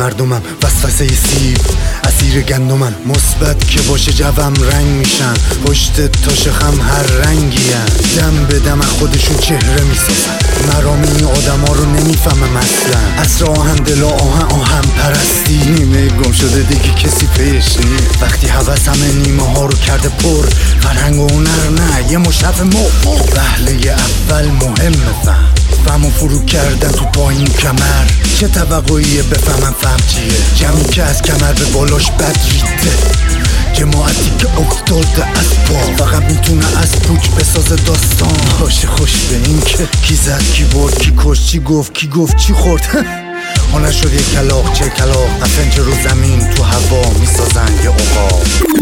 مردمم، وسوسه سیب اسیر گندمم. مثبت که باشه جوم رنگ میشن، پشت تا شخم هر رنگی هن. دم به دم خودشون چهره میسازن. مرام این آدم ها رو نمیفهمم اصلا. اصر آهن دلا آهن پرستی. نیمه گم شده دیگه کسی پیش نی. وقتی حوث همه نیمه ها رو کرده پر، فرهنگ و هنر نه یه مشرف وهله اول مهمه. فهمو فرو کردن تو پایین کمر. چه توقعیه بفهمم فهم چیه؟ جمعی که از کمر به بالاش بد ریده، جماعتی که افتاده از پا. فقط میتونه از پوک بسازه داستان. باشه خوش به این که کی زد کی برد کی کش چی گفت چی خورد. هنر شد یه کلاق چه کلاق، افنچه رو زمین تو هوا میسازن یه عقاب.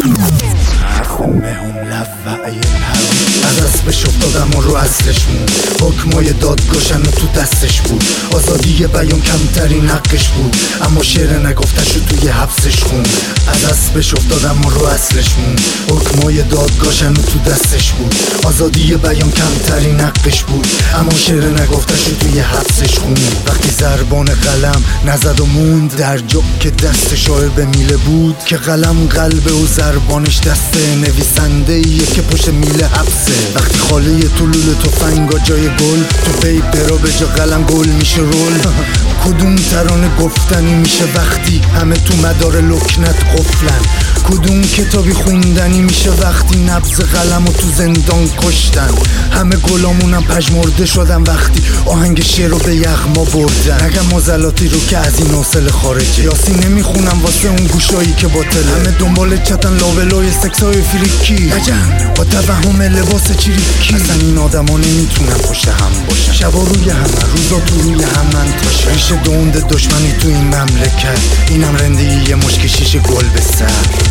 مهم لوعی از اسبش افتادم و رو اصلش مون. حکمای دادگاهشن و تو دستش بود. آزادی بیان کمترین حقش بود، اما شعر نگفتش رو توی حبسش خون. از اسبش افتادم و رو اصلش مون. حکمای دادگاهشن و تو دستش بود. آزادی بیان کمترین حقش بود، اما شعر نگفتش رو توی حبسش خون. وقتی زربان قلم نزد و موند، در جا که دست شاعر به میله بود، که قلم قلبه و زربانش دسته نویسنده ایه که پشت میله حبسه. وقتی خاله طلول تفنگا جای گل، تو پیپرا به جا قلم گل میشه رول. کدوم ترانه گفتنی میشه وقتی همه تو مدار لکنت قفلن؟ کدوم کتابی خوندنی میشه وقتی نبض قلم و تو زندان کشتن؟ همه گلامونم پژمرده شدن وقتی آهنگ شعر رو به یغما بردن. نگم مزلاتی رو که از این حوصله خارجه، یاسی نمیخونم واسه اون گوشایی که باطله. همه دنبال چتن لابلای سکسای فریکی نجن با توهم لباس چریکی. اصلا این آدم ها نمیتونن پشت هم باشن. شبا روی همه روزا تو روی همن تاشن. ریشه دوند دشمنی تو این مملکت، اینم رندگی یه مشک شیشه گل به سر.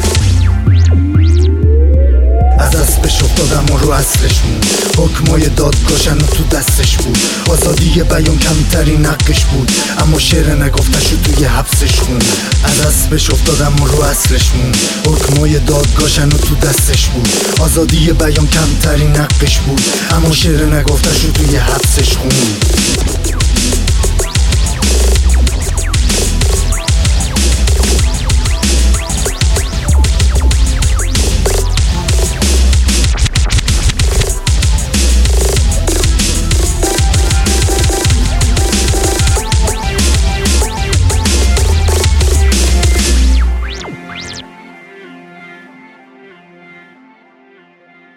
از اسبش افتادم و رو اصلش مون. حکمای دادگاهشن و تو دستش بود. آزادی بیان کمترین حقش بود، اما شعر نگفتش رو توی حبسش خون. از اسبش افتادم و رو اصلش مون. حکمای دادگاهشن و تو دستش بود. آزادی بیان کمترین حقش بود، اما شعر نگفتش رو توی حبسش خون.